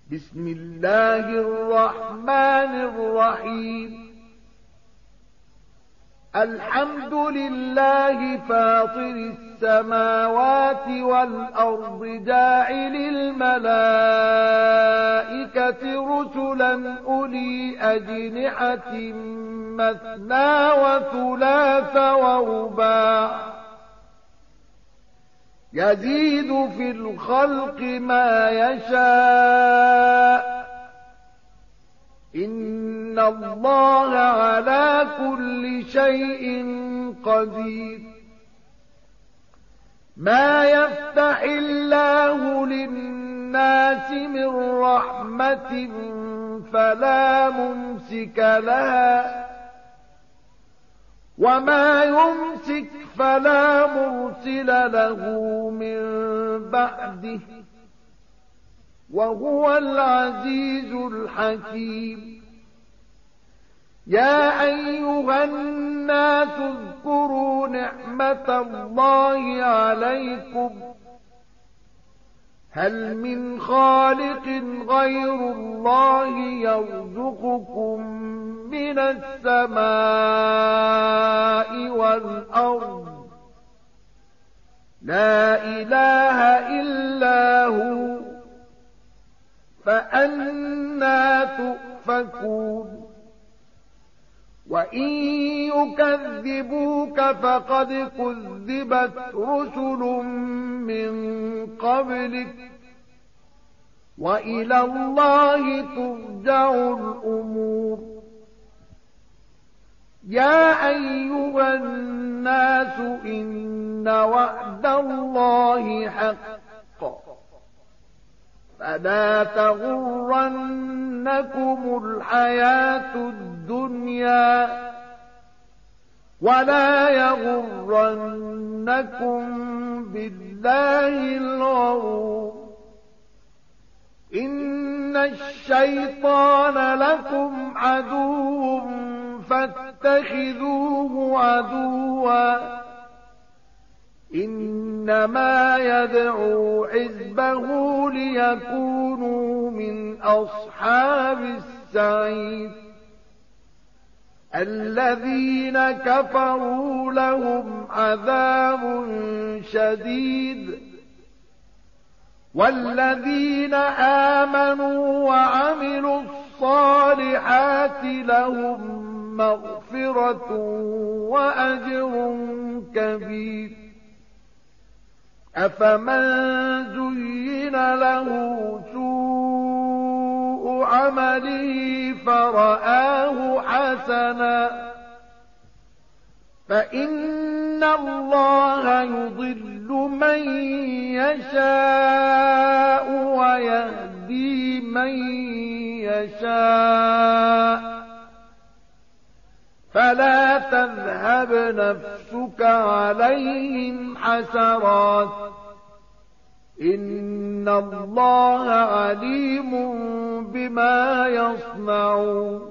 بسم الله الرحمن الرحيم الحمد لله فاطر السماوات والأرض جاعل الملائكة رسلا أولي أجنحة مثنى وثلاث ورباع يزيد في الخلق ما يشاء إن الله على كل شيء قدير ما يفتح الله للناس من رحمة فلا ممسك لها وما يمسك فلا مرسل له من بعده وهو العزيز الحكيم يا أيها الناس اذكروا نعمة الله عليكم هل من خالق غير الله يرزقكم من السماء والأرض لا إله إلا هو فأنى تؤفكون وإن يكذبوك فقد كذبت رسل من قبلك وإلى الله ترجع الأمور يا أيها الناس إن وعد الله حق فلا تغرنكم الحياة الدنيا ولا يغرنكم بالله الغرور إن الشيطان لكم عدو فاتخذوه عدوا إنما يدعو حزبه ليكونوا من أصحاب السعير الذين كفروا لهم عذاب شديد والذين آمنوا وعملوا الصالحات لهم مغفرة وأجر كبير أفمن زين له سوء عمله فرآه حسنا فإن الله يضل من يشاء ويهدي من يشاء فلا تذهب نفسك عليهم حسرات إن الله عليم بما يصنعون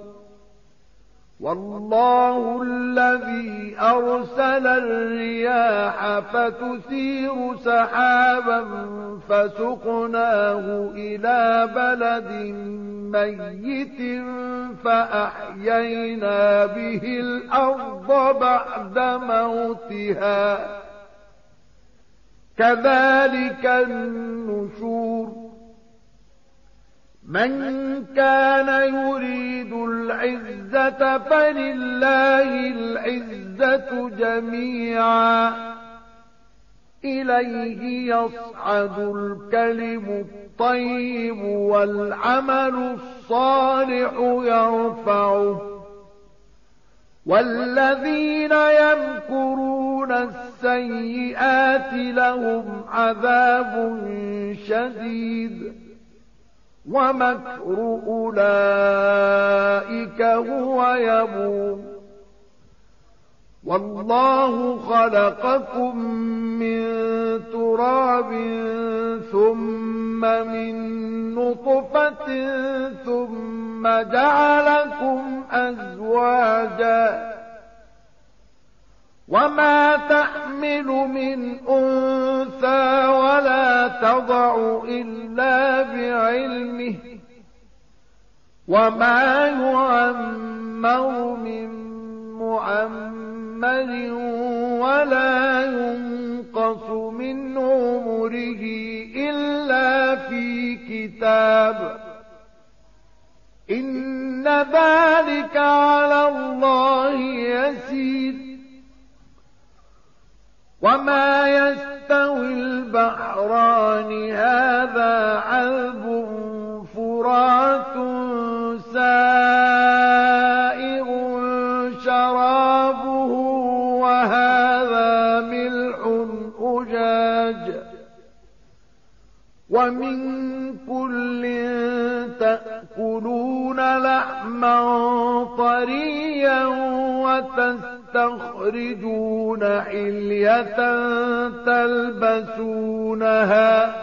والله الذي أرسل الرياح فتثير سحابا فسقناه إلى بلد ميت فأحيينا به الأرض بعد موتها كذلك النشور من كان يريد العزة فلله العزة جميعا إليه يصعد الكلم الطيب والعمل الصالح يرفعه والذين يمكرون السيئات لهم عذاب شديد ومكر أولئك هو يبور والله خلقكم من تراب ثم من نطفة ثم جعلكم أزواجا وما تحمل من أنثى ولا تضع إلا بعلمه وما يعمر من معمر ولا ينقص من عمره إلا في كتاب إن ذلك على الله يسير وما يستوي البحران هذا عذب فرات سائغ شرابه وهذا ملح أجاج ومن كل تأكلون لحما طريا وتستخرجون حلية تلبسونها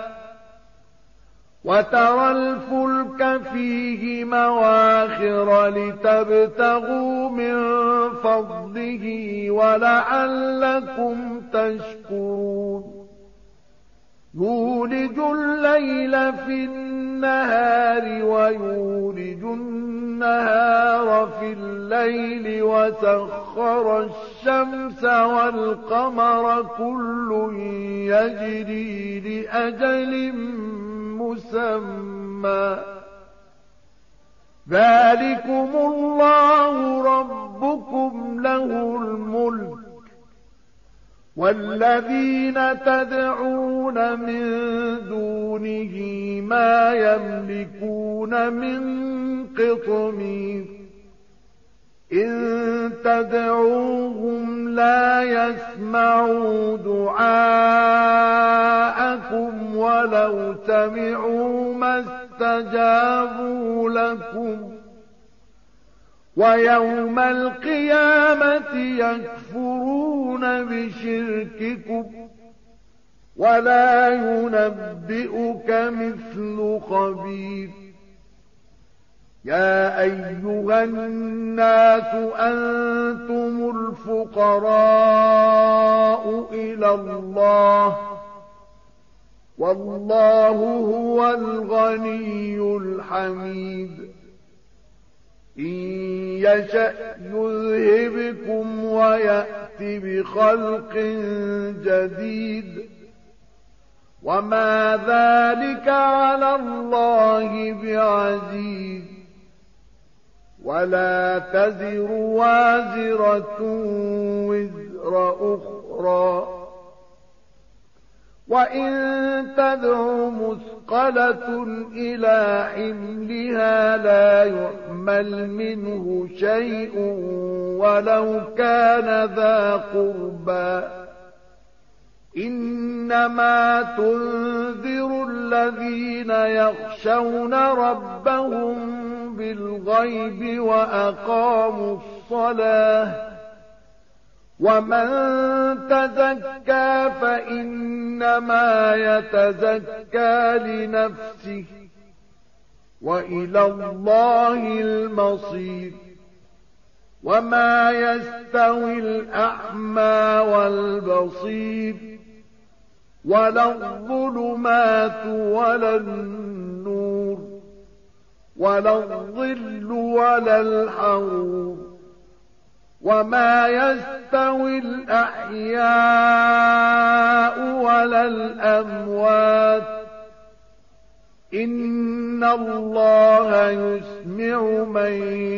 وترى الفلك فيه مواخر لتبتغوا من فضله ولعلكم تشكرون يولج الليل في النهار ويولج النهار في الليل وسخر الشمس والقمر كل يجري لأجل مسمى ذلكم الله ربكم له الملك والذين تدعون من دونه ما يملكون من قطمير إن تدعوهم لا يسمعوا دعاءكم ولو سمعوا ما استجابوا لكم ويوم القيامة يكفرون بشرككم ولا ينبئك مثل خبير يا أيها الناس أنتم الفقراء إلى الله والله هو الغني الحميد إن يشأ يذهبكم ويأت بخلق جديد وما ذلك على الله بعزيز ولا تزر وازرة وزر أخرى وإن تدع مثقلة إلى حملها لا يحمل منه شيء ولو كان ذا قربى إنما تنذر الذين يخشون ربهم بالغيب وأقاموا الصلاة ومن تزكى فإنما يتزكى لنفسه وإلى الله المصير وما يستوي الأعمى والبصير ولا الظلمات ولا النور ولا الظل ولا الحرور وما يستوي الأحياء ولا الأموات إن الله يسمع من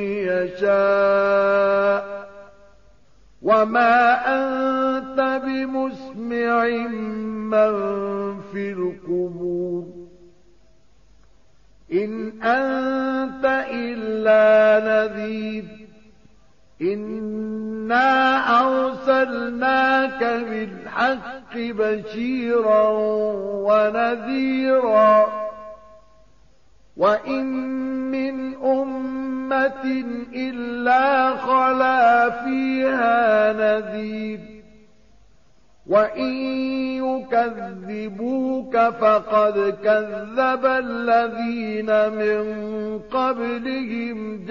يشاء وما أنت بمسمع من في القبور إن أنت إلا نذير إنا أرسلناك بالحق بشيرا ونذيرا وإن من أمة إلا خلا فيها نذير وإن يكذبوك فقد كذب الذين من قبلهم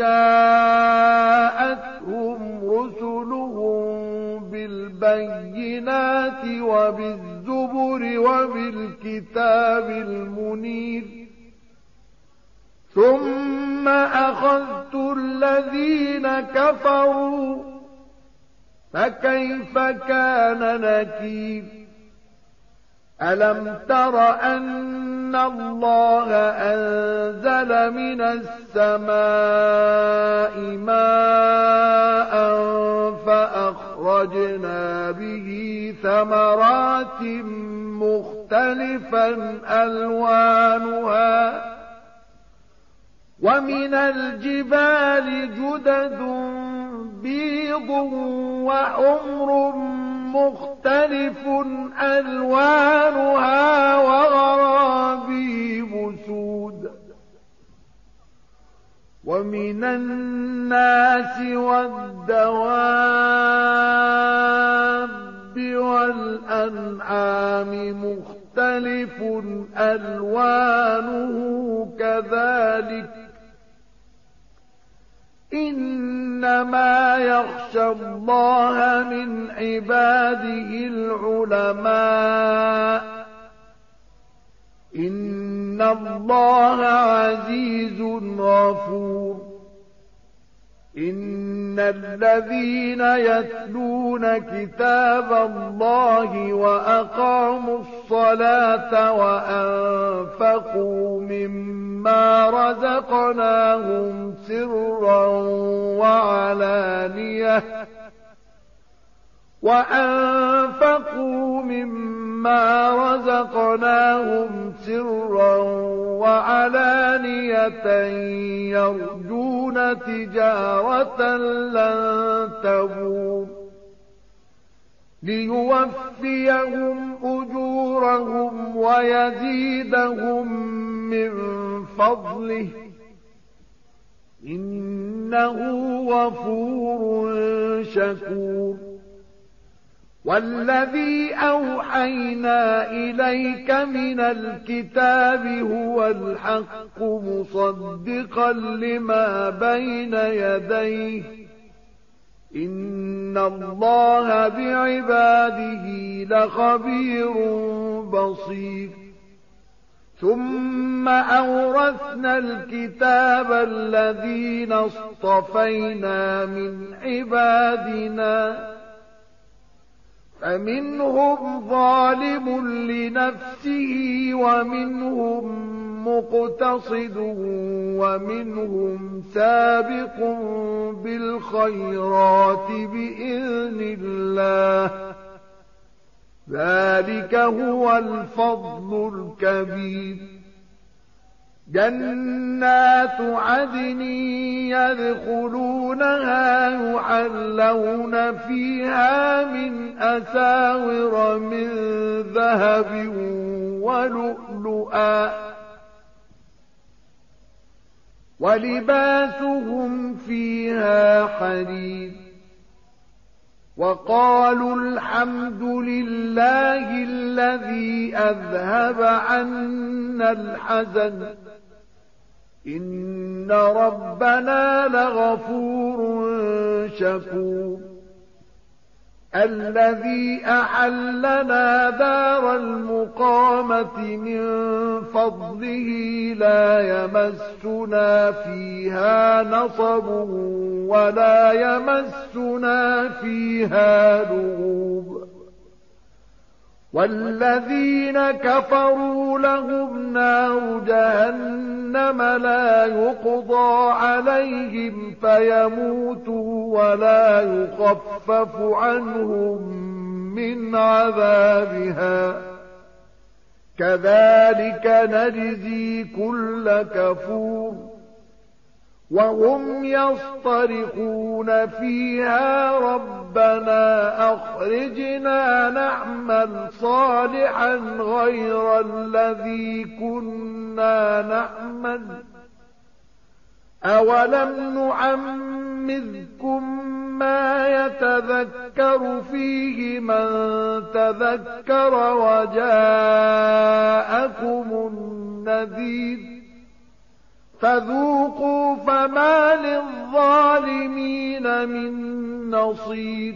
جاءتهم رسلهم بالبينات وبالزبر وبالكتاب المنير ثم ثم أخذت الذين كفروا فكيف كان نكير ألم تر أن الله أنزل من السماء ماء فأخرجنا به ثمرات مختلفا ألوانها ومن الجبال جدد بيض وحمر مختلف ألوانها وغرابيب سود ومن الناس والدواب والأنعام مختلف ألوانه كذلك إنما يخشى الله من عباده العلماء إن الله عزيز غفور إن الذين يتلون كتاب الله وأقاموا الصلاة وأنفقوا مما رزقناهم سرا وعلانية يرجون تجارة لن تبور ليوفيهم أجورهم ويزيدهم من فضله إنه غفور شكور والذي أوحينا إليك من الكتاب هو الحق مصدقا لما بين يديه إن الله بعباده لخبير بصير ثم أورثنا الكتاب الذين اصطفينا من عبادنا فمنهم ظالم لنفسه ومنهم مقتصد ومنهم سابق بالخيرات بإذن الله ذلك هو الفضل الكبير جنات عدن يدخلونها يحلون فيها من أساور من ذهب ولؤلؤا ولباسهم فيها حرير وقالوا الحمد لله الذي أذهب عنا الحزن إن ربنا لغفور شكور الذي أحلنا دار المقامة من فضله لا يمسنا فيها نصب ولا يمسنا فيها لغوب والذين كفروا لهم نار جهنم لا يقضى عليهم فيموتوا ولا يخفف عنهم من عذابها كذلك نجزي كل كفور وهم يصطرخون فيها ربنا أخرجنا نعمل صالحا غير الذي كنا نعمل أولم نعمركم ما يتذكر فيه من تذكر وجاءكم النذير فذوقوا فما للظالمين من نصير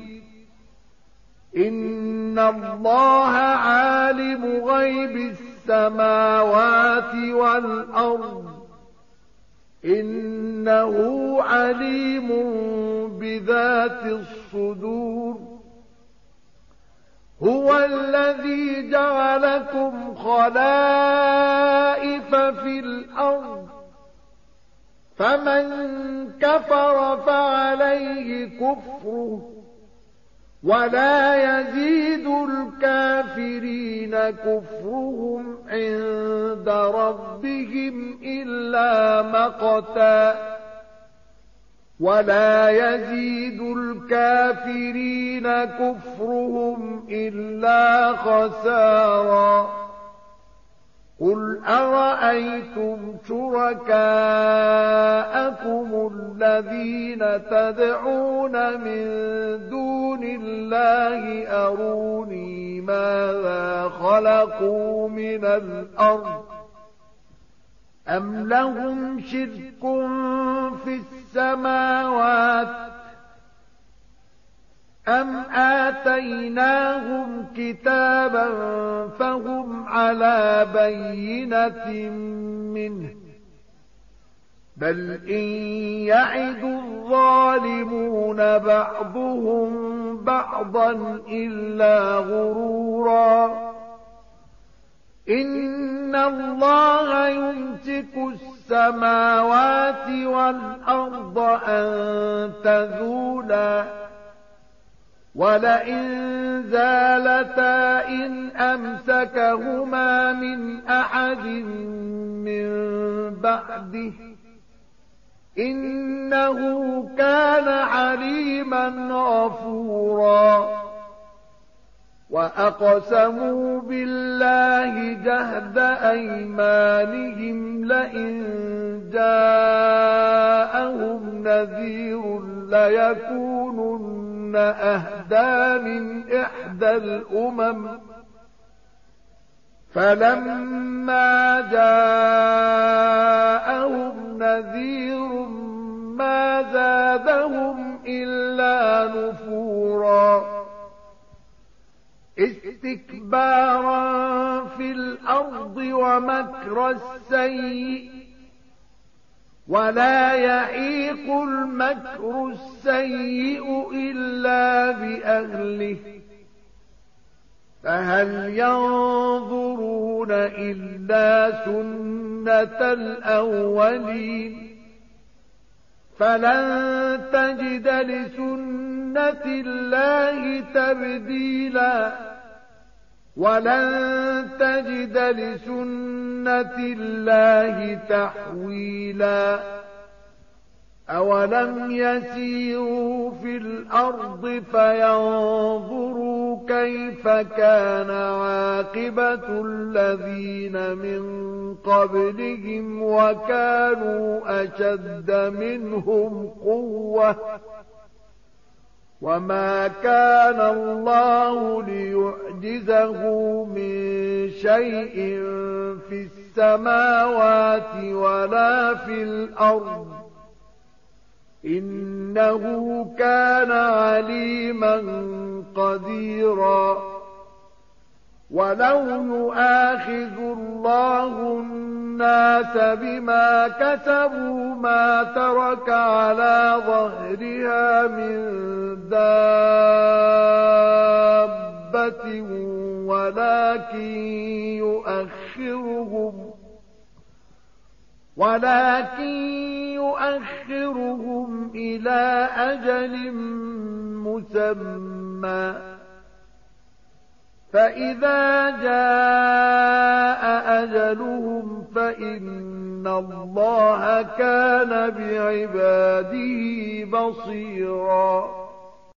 إن الله عالم غيب السماوات والأرض إنه عليم بذات الصدور هو الذي جعلكم خلائف في الأرض فمن كفر فعليه كفره ولا يزيد الكافرين كفرهم عند ربهم إلا مقتا ولا يزيد الكافرين كفرهم إلا خسارا قل أرأيتم شركاءكم الذين تدعون من دون الله أروني ماذا خلقوا من الأرض أم لهم شرك في السماوات أم آتيناهم كتابا فهم على بينة منه بل إن يعد الظالمون بعضهم بعضا إلا غرورا إن الله يمسك السماوات والأرض أن تزولا ولئن زالتا إن أمسكهما من أحد من بعده إنه كان عليما غفورا وأقسموا بالله جهد أيمانهم لئن جاءهم نذير ليكونن أهدى من إحدى الأمم فلما جاءهم نذير ما زادهم إلا نفورا استكبارا في الأرض ومكر السيء ولا يحيق المكر السيء إلا بأهله فهل ينظرون إلا سنة الأولين فلن تجد لسنة الله تبديلا ولن تجد لسنة الله تحويلا أولم يسيروا في الأرض فينظروا كيف كان عاقبة الذين من قبلهم وكانوا أشد منهم قوة وما كان الله ليعجزه من شيء في السماوات ولا في الأرض إنه كان عليما قديرا ولو يؤاخذ الله الناس بما كسبوا ما ترك على ظهرها من دابة ولكن يؤخرهم إلى أجل مسمى فإذا جاء أجلهم فإن الله كان بعباده بصيرا